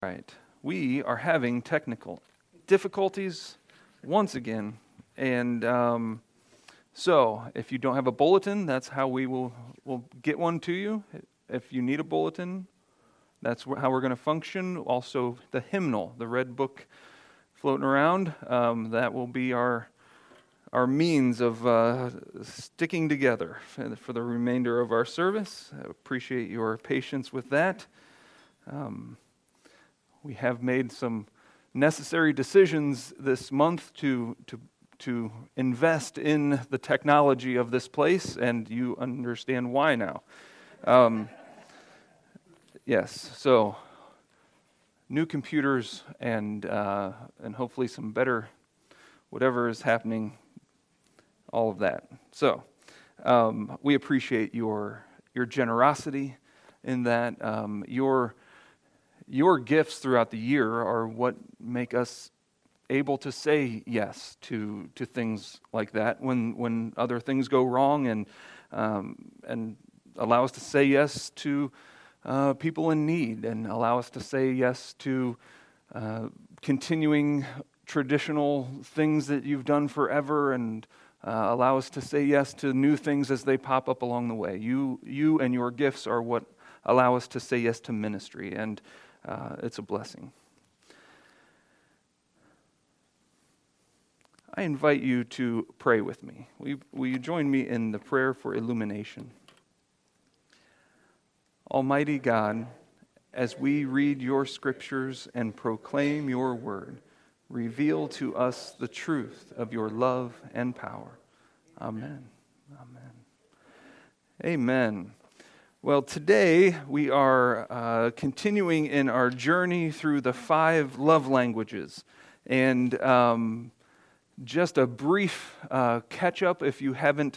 Right. We are having technical difficulties once again. And so if you don't have a bulletin, that's how we'll get one to you. If you need a bulletin, that's how we're going to function. Also, the hymnal, the red book floating around, that will be our means of sticking together for the remainder of our service. I appreciate your patience with that. We have made some necessary decisions this month to invest in the technology of this place, and you understand why now. Yes, so new computers and hopefully some better whatever is happening, all of that. So we appreciate your generosity in that. Your gifts throughout the year are what make us able to say yes to things like that when other things go wrong, and allow us to say yes to people in need, and allow us to say yes to continuing traditional things that you've done forever, and allow us to say yes to new things as they pop up along the way. You and your gifts are what allow us to say yes to ministry, and it's a blessing. I invite you to pray with me. Will you join me in the prayer for illumination? Almighty God, as we read your scriptures and proclaim your word, reveal to us the truth of your love and power. Amen. Amen. Amen. Well, today we are continuing in our journey through the 5 love languages. And just a brief catch-up if you haven't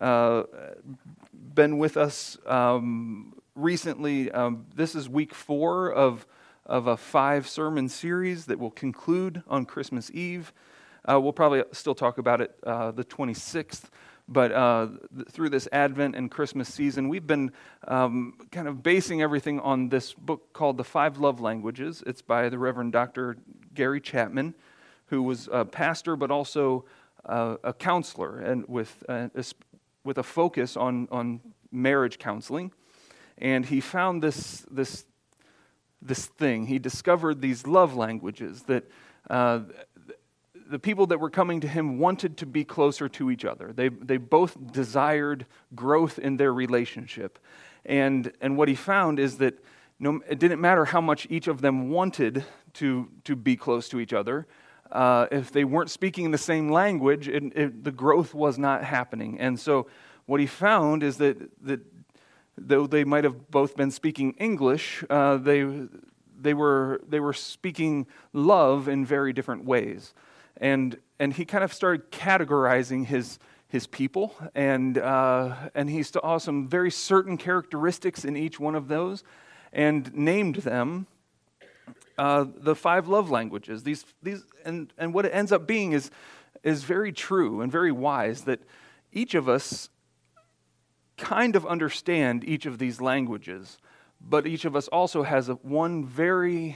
been with us recently. This is week 4 of a 5-sermon series that will conclude on Christmas Eve. We'll probably still talk about it the 26th. But through this Advent and Christmas season, we've been kind of basing everything on this book called The 5 Love Languages. It's by the Reverend Dr. Gary Chapman, who was a pastor but also a counselor, and with a focus on marriage counseling. And he found this thing. He discovered these love languages that the people that were coming to him wanted to be closer to each other. They both desired growth in their relationship. And what he found is that it didn't matter how much each of them wanted to be close to each other. If they weren't speaking the same language, the growth was not happening. And so what he found is that though they might have both been speaking English, they were speaking love in very different ways. And he kind of started categorizing his people, and he saw some very certain characteristics in each one of those, and named them the 5 love languages. These and what it ends up being is very true and very wise, that each of us kind of understand each of these languages, but each of us also has one very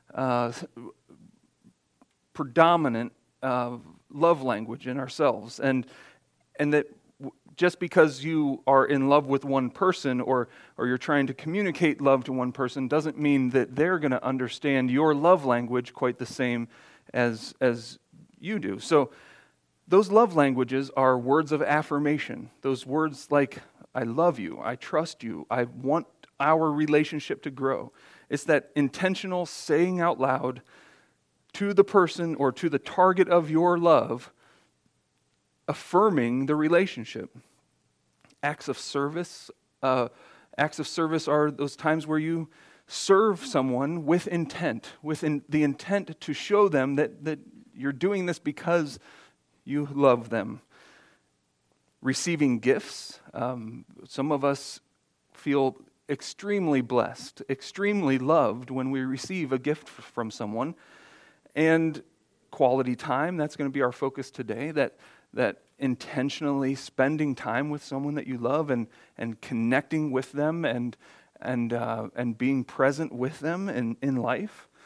predominant love language in ourselves, and that just because you are in love with one person or you're trying to communicate love to one person doesn't mean that they're going to understand your love language quite the same as you do. So those love languages are words of affirmation. Those words like, I love you, I trust you, I want our relationship to grow. It's that intentional saying out loud to the person or to the target of your love, affirming the relationship. Acts of service. Acts of service are those times where you serve someone with intent, the intent to show them that you're doing this because you love them. Receiving gifts. Some of us feel extremely blessed, extremely loved when we receive a gift from someone. And quality time, that's going to be our focus today, that intentionally spending time with someone that you love and connecting with them and being present with them in life.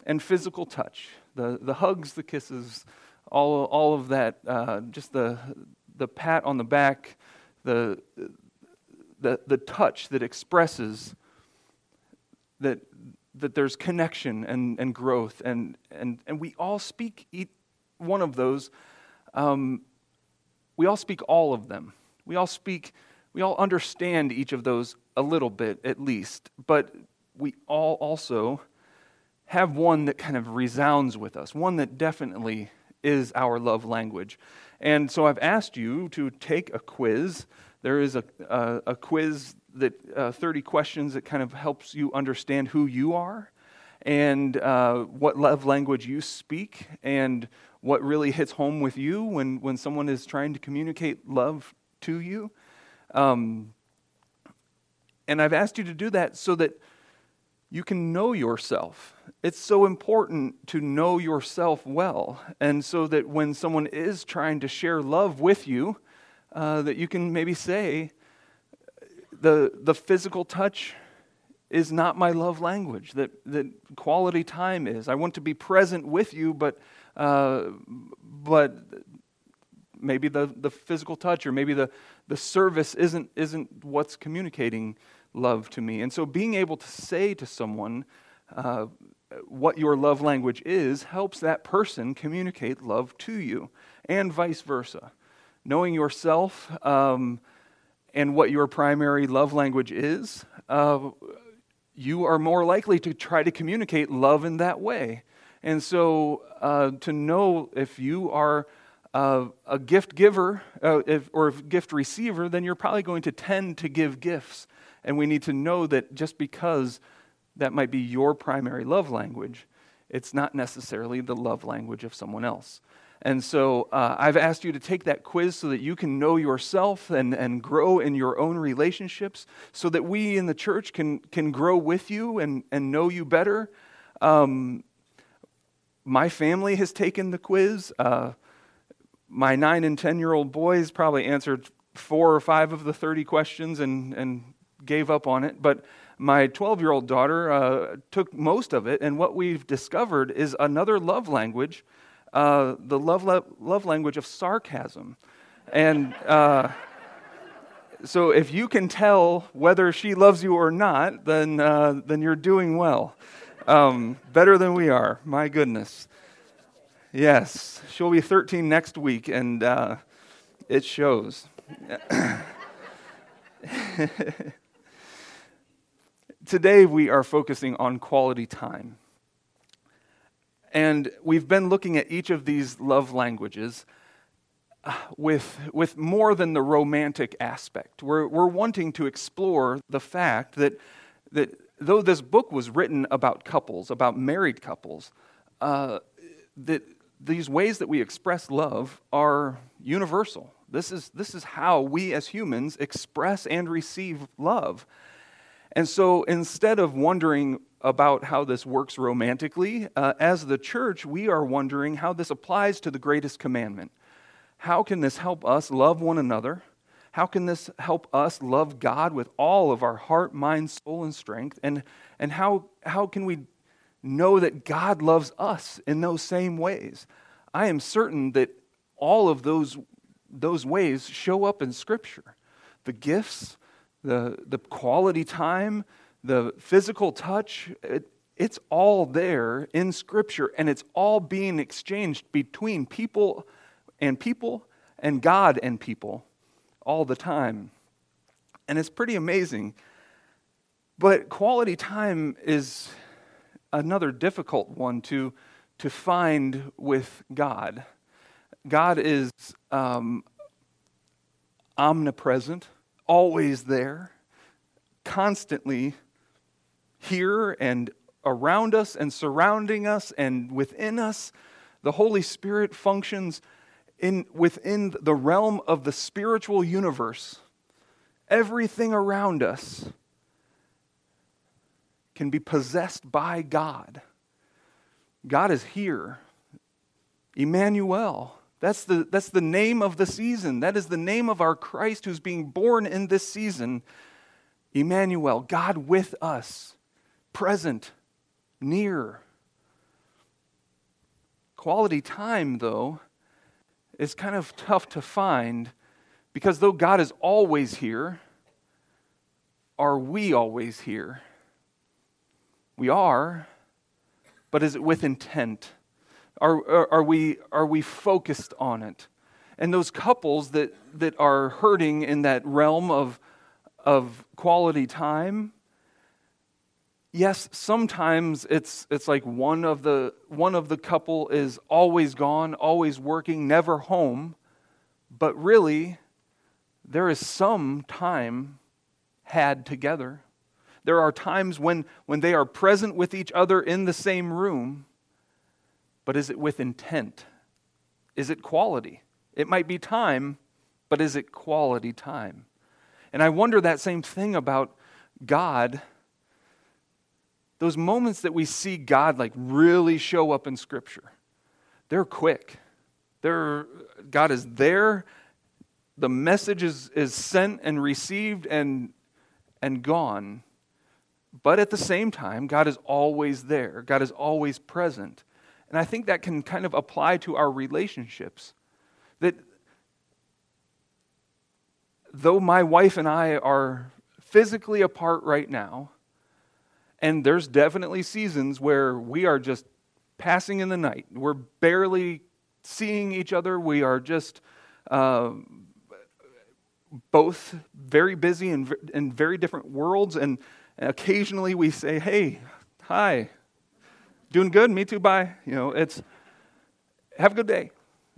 and physical touch, the hugs, the kisses, all of that, just the pat on the back, the touch that expresses that there's connection and growth, and we all speak one of those. We all speak all of them. We all understand each of those a little bit at least, but we all also have one that kind of resounds with us, one that definitely is our love language. And so I've asked you to take a quiz. There is a quiz that 30 questions that kind of helps you understand who you are and what love language you speak and what really hits home with you when someone is trying to communicate love to you. And I've asked you to do that so that you can know yourself. It's so important to know yourself well, and so that when someone is trying to share love with you, that you can maybe say, the physical touch is not my love language, that quality time is. I want to be present with you, but maybe the physical touch or maybe the service isn't what's communicating love to me. And so being able to say to someone what your love language is helps that person communicate love to you, and vice versa. Knowing yourself and what your primary love language is, you are more likely to try to communicate love in that way. And so to know if you are a gift giver or a gift receiver, then you're probably going to tend to give gifts. And we need to know that just because that might be your primary love language, it's not necessarily the love language of someone else. And so I've asked you to take that quiz so that you can know yourself and grow in your own relationships, so that we in the church can grow with you and know you better. My family has taken the quiz. My 9 and 10-year-old boys probably answered 4 or 5 of the 30 questions and gave up on it. But my 12-year-old daughter took most of it, and what we've discovered is another love language, the love language of sarcasm. And so if you can tell whether she loves you or not, then you're doing well. Better than we are, my goodness. Yes, she'll be 13 next week, and it shows. Today we are focusing on quality time. And we've been looking at each of these love languages with more than the romantic aspect. We're wanting to explore the fact that though this book was written about couples, about married couples, that these ways that we express love are universal. This is how we as humans express and receive love. And so instead of wondering about how this works romantically, as the church, we are wondering how this applies to the greatest commandment. How can this help us love one another? How can this help us love God with all of our heart, mind, soul, and strength? And how can we know that God loves us in those same ways? I am certain that all of those ways show up in Scripture. The gifts, the quality time, the physical touch, it's all there in Scripture, and it's all being exchanged between people and God and people all the time. And it's pretty amazing. But quality time is another difficult one to find with God. God is omnipresent, always there, constantly here and around us and surrounding us and within us. The Holy Spirit functions within the realm of the spiritual universe. Everything around us can be possessed by God. God is here. Emmanuel. That's the name of the season. That is the name of our Christ who's being born in this season. Emmanuel, God with us, present, near. Quality time, though, is kind of tough to find because though God is always here, are we always here? We are, but is it with intent? Are we focused on it? And those couples that are hurting in that realm of quality time, yes, sometimes it's like one of the couple is always gone, always working, never home, but really there is some time had together. There are times when they are present with each other in the same room, but is it with intent? Is it quality? It might be time, but is it quality time? And I wonder that same thing about God. Those moments that we see God like really show up in Scripture, they're quick. God is there. The message is sent and received and gone. But at the same time, God is always there. God is always present. And I think that can kind of apply to our relationships. That though my wife and I are physically apart right now, and there's definitely seasons where we are just passing in the night. We're barely seeing each other. We are just both very busy in very different worlds. And occasionally we say, hey, hi, doing good? Me too, bye. It's have a good day.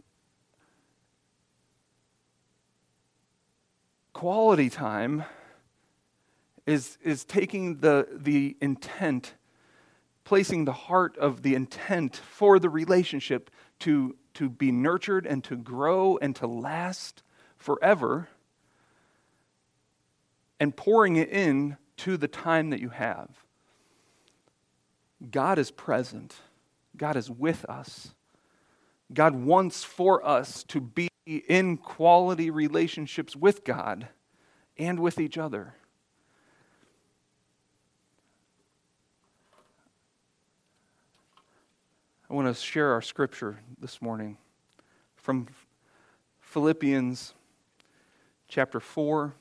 Quality time is taking the intent, placing the heart of the intent for the relationship to be nurtured and to grow and to last forever, and pouring it in to the time that you have. God is present. God is with us. God wants for us to be in quality relationships with God and with each other. I want to share our scripture this morning from Philippians chapter 4.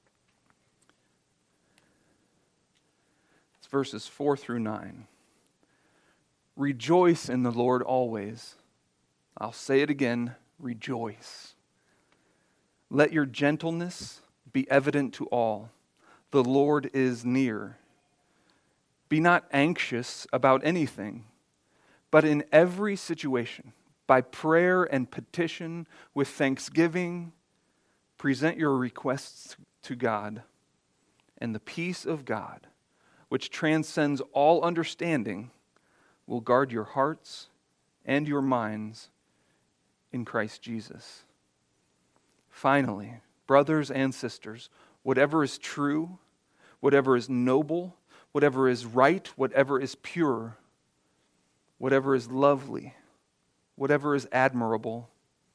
It's verses 4 through 9. Rejoice in the Lord always. I'll say it again, rejoice. Let your gentleness be evident to all. The Lord is near. Be not anxious about anything, but in every situation, by prayer and petition, with thanksgiving, present your requests to God, and the peace of God, which transcends all understanding, will guard your hearts and your minds in Christ Jesus. Finally, brothers and sisters, whatever is true, whatever is noble, whatever is right, whatever is pure, whatever is lovely, whatever is admirable,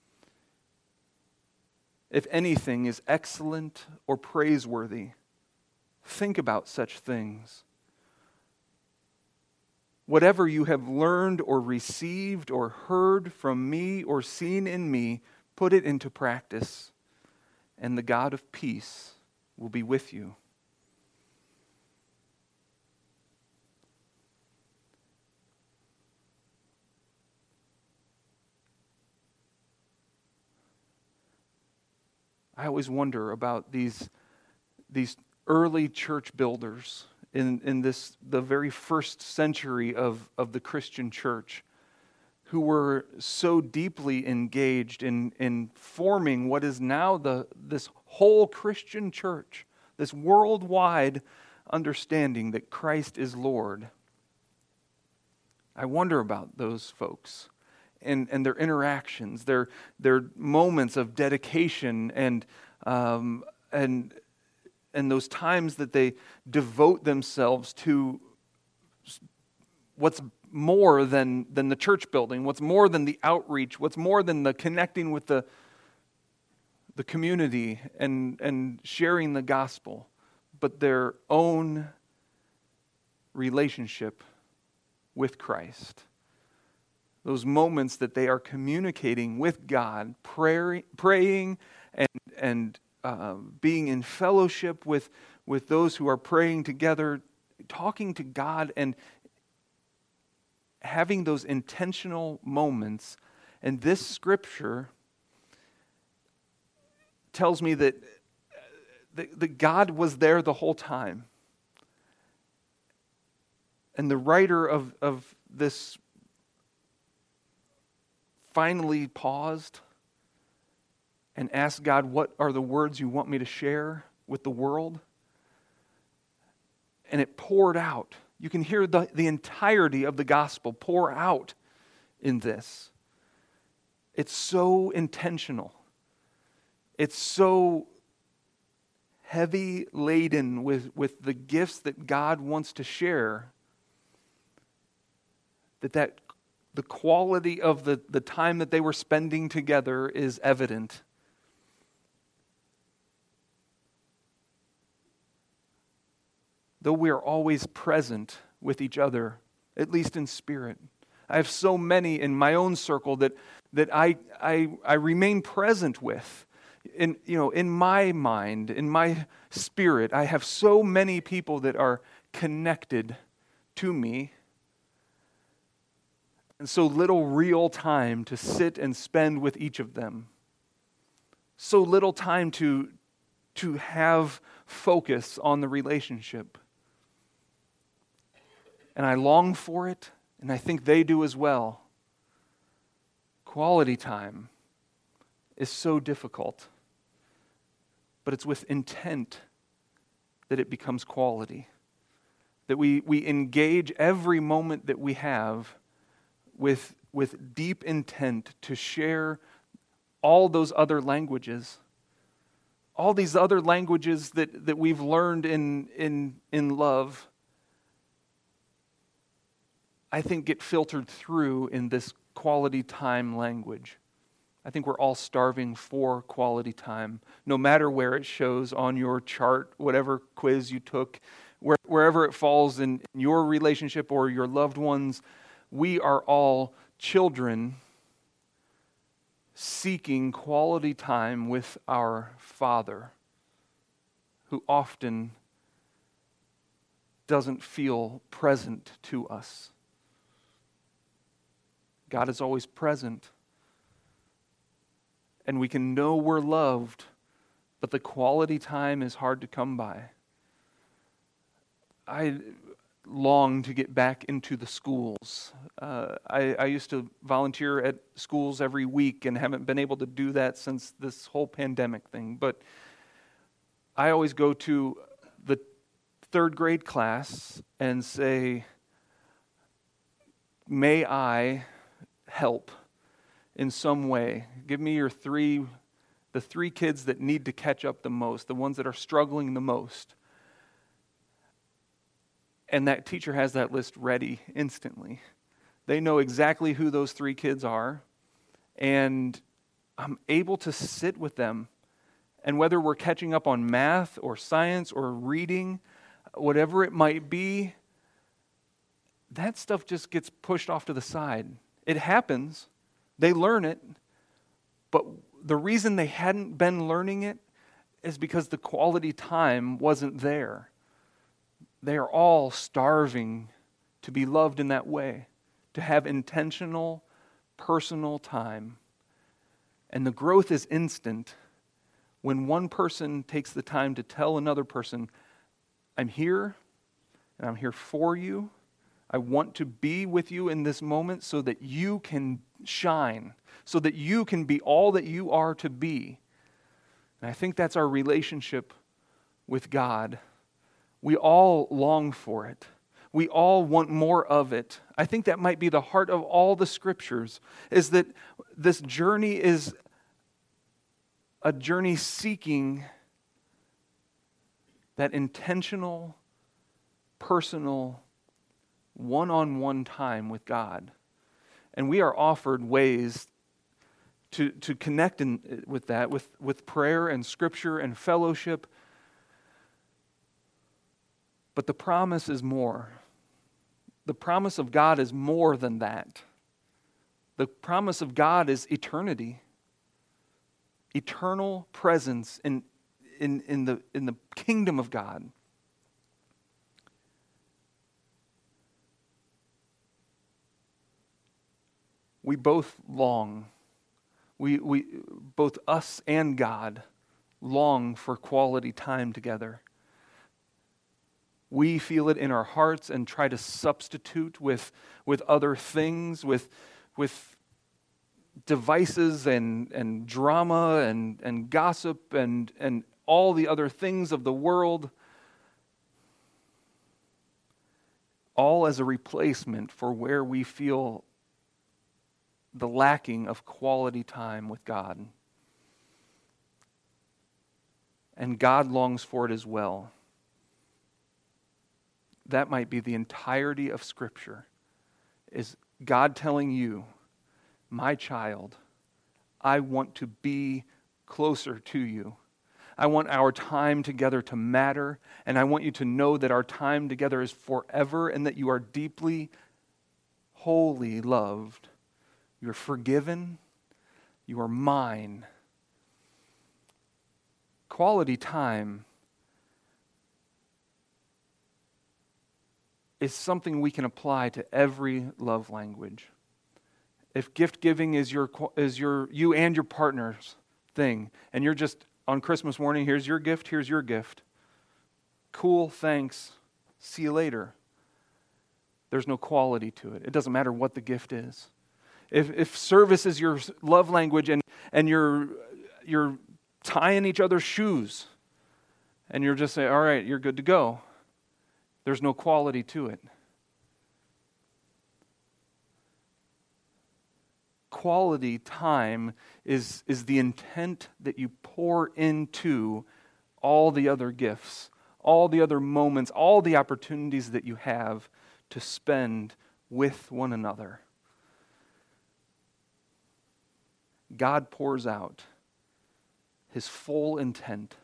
if anything is excellent or praiseworthy, think about such things. Whatever you have learned or received or heard from me or seen in me, put it into practice, and the God of peace will be with you. I always wonder about these early church builders in the very first century of the Christian church, who were so deeply engaged in forming what is now this whole Christian church, this worldwide understanding that Christ is Lord. I wonder about those folks and their interactions, their moments of dedication and those times that they devote themselves to what's more than the church building, what's more than the outreach, what's more than the connecting with the community and sharing the gospel, but their own relationship with Christ. those moments that they are communicating with God, praying and being in fellowship with those who are praying together, talking to God and having those intentional moments. And this scripture tells me that God was there the whole time. And the writer of this finally paused and asked God, what are the words you want me to share with the world? And it poured out. You can hear the entirety of the gospel pour out in this. It's so intentional. It's so heavy laden with the gifts that God wants to share that the quality of the time that they were spending together is evident. Though we are always present with each other, at least in spirit. I have so many in my own circle that I remain present with. In my mind, in my spirit, I have so many people that are connected to me, and so little real time to sit and spend with each of them. So little time to have focus on the relationship. And I long for it, and I think they do as well. Quality time is so difficult, but it's with intent that it becomes quality. That we engage every moment that we have with deep intent to share all those other languages. All these other languages that we've learned in love, I think get filtered through in this quality time language. I think we're all starving for quality time, no matter where it shows on your chart, whatever quiz you took, wherever it falls in your relationship or your loved ones. We are all children seeking quality time with our Father, who often doesn't feel present to us. God is always present. And we can know we're loved, but the quality time is hard to come by. I long to get back into the schools. I used to volunteer at schools every week and haven't been able to do that since this whole pandemic thing. But I always go to the third grade class and say, may I help in some way? Give me the three kids that need to catch up the most, the ones that are struggling the most. And that teacher has that list ready instantly. They know exactly who those three kids are, and I'm able to sit with them. And whether we're catching up on math or science or reading, whatever it might be, that stuff just gets pushed off to the side. It happens. They learn it. But the reason they hadn't been learning it is because the quality time wasn't there. They are all starving to be loved in that way, to have intentional, personal time. And the growth is instant when one person takes the time to tell another person, I'm here, and I'm here for you. I want to be with you in this moment so that you can shine, so that you can be all that you are to be. And I think that's our relationship with God. We all long for it. We all want more of it. I think that might be the heart of all the scriptures, is that this journey is a journey seeking that intentional, personal, one-on-one time with God. And we are offered ways to connect with that, with prayer and scripture and fellowship. But the promise is more. The promise of God is more than that. The promise of God is eternity, eternal presence in the kingdom of God. We both long. We both us and God long for quality time together. We feel it in our hearts and try to substitute with other things, with devices and drama and gossip and all the other things of the world, all as a replacement for where we feel the lacking of quality time with God. And God longs for it as well. That might be the entirety of Scripture, is God telling you, my child, I want to be closer to you. I want our time together to matter, and I want you to know that our time together is forever and that you are deeply, wholly loved. You're forgiven. You are mine. Quality time is something we can apply to every love language. If gift giving is your you and your partner's thing, and you're just on Christmas morning, here's your gift. Cool, thanks. See you later. There's no quality to it. It doesn't matter what the gift is. If service is your love language and you're tying each other's shoes and you're just saying, all right, you're good to go, there's no quality to it. Quality time is the intent that you pour into all the other gifts, all the other moments, all the opportunities that you have to spend with one another. God pours out His full intent.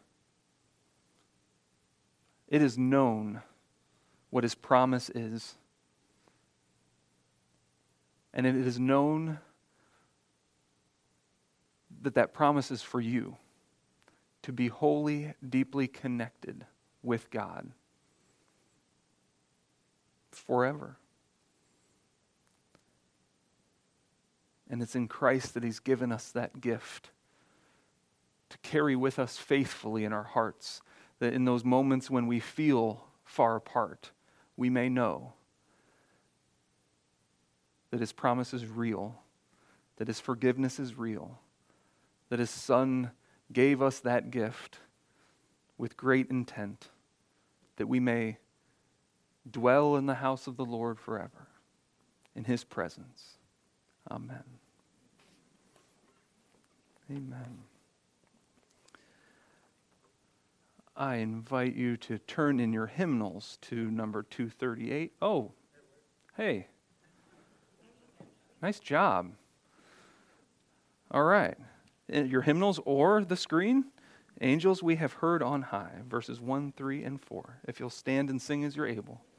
It is known what His promise is. And it is known that promise is for you, to be wholly, deeply connected with God forever. And it's in Christ that He's given us that gift to carry with us faithfully in our hearts, that in those moments when we feel far apart, we may know that His promise is real, that His forgiveness is real, that His Son gave us that gift with great intent, that we may dwell in the house of the Lord forever, in His presence. Amen. Amen. I invite you to turn in your hymnals to number 238. Oh, hey. Nice job. All right. Your hymnals or the screen, Angels We Have Heard on High, verses 1, 3, and 4. If you'll stand and sing as you're able.